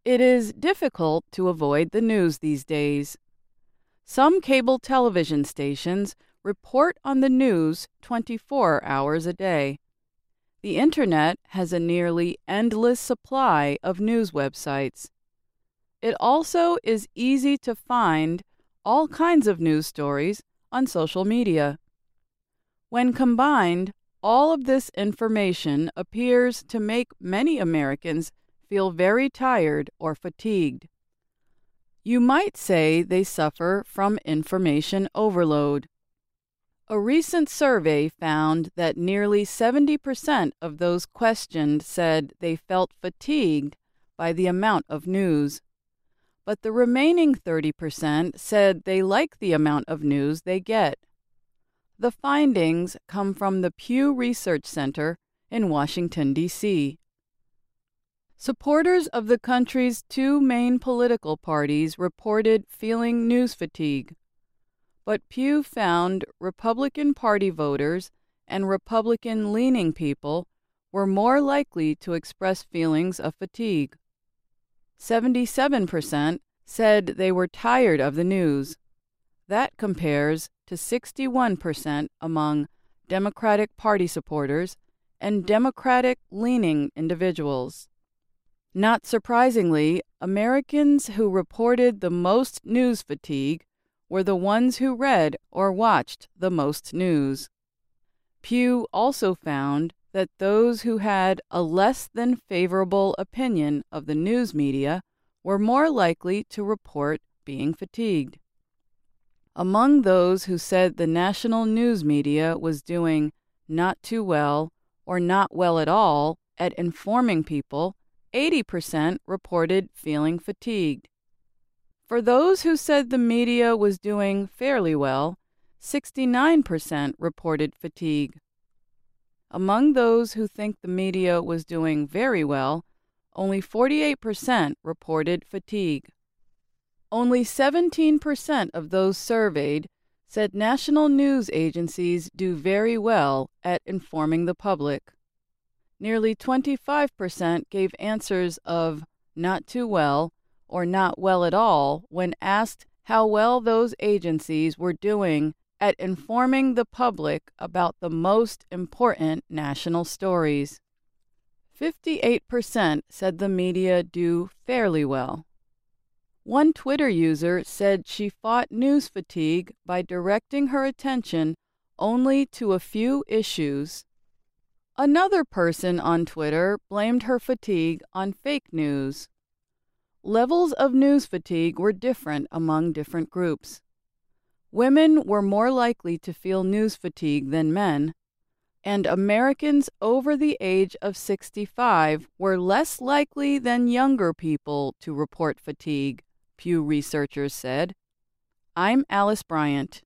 It is difficult to avoid the news these days. Some cable television stations report on the news 24 hours a day. The Internet has a nearly endless supply of news websites. It also is easy to find all kinds of news stories on social media. When combined, all of this information appears to make many Americans feel very tired or fatigued. You might say they suffer from information overload. A recent survey found that nearly 70% of those questioned said they felt fatigued by the amount of news. But the remaining 30% said they like the amount of news they get. The findings come from the Pew Research Center in Washington, D.C. Supporters of the country's two main political parties reported feeling news fatigue. But Pew found Republican Party voters and Republican-leaning people were more likely to express feelings of fatigue. 77% said they were tired of the news. That compares to 61% among Democratic Party supporters and Democratic-leaning individuals. Not surprisingly, Americans who reported the most news fatigue were the ones who read or watched the most news. Pew also found that those who had a less than favorable opinion of the news media were more likely to report being fatigued. Among those who said the national news media was doing not too well or not well at all at informing people, 80% reported feeling fatigued. For those who said the media was doing fairly well, 69% reported fatigue. Among those who think the media was doing very well, only 48% reported fatigue. Only 17% of those surveyed said national news agencies do very well at informing the public. Nearly 25% gave answers of not too well or not well at all when asked how well those agencies were doing at informing the public about the most important national stories. 58% said the media do fairly well. One Twitter user said she fought news fatigue by directing her attention only to a few issues. Another person on Twitter blamed her fatigue on fake news. Levels of news fatigue were different among different groups. Women were more likely to feel news fatigue than men, and Americans over the age of 65 were less likely than younger people to report fatigue, Pew researchers said. I'm Alice Bryant.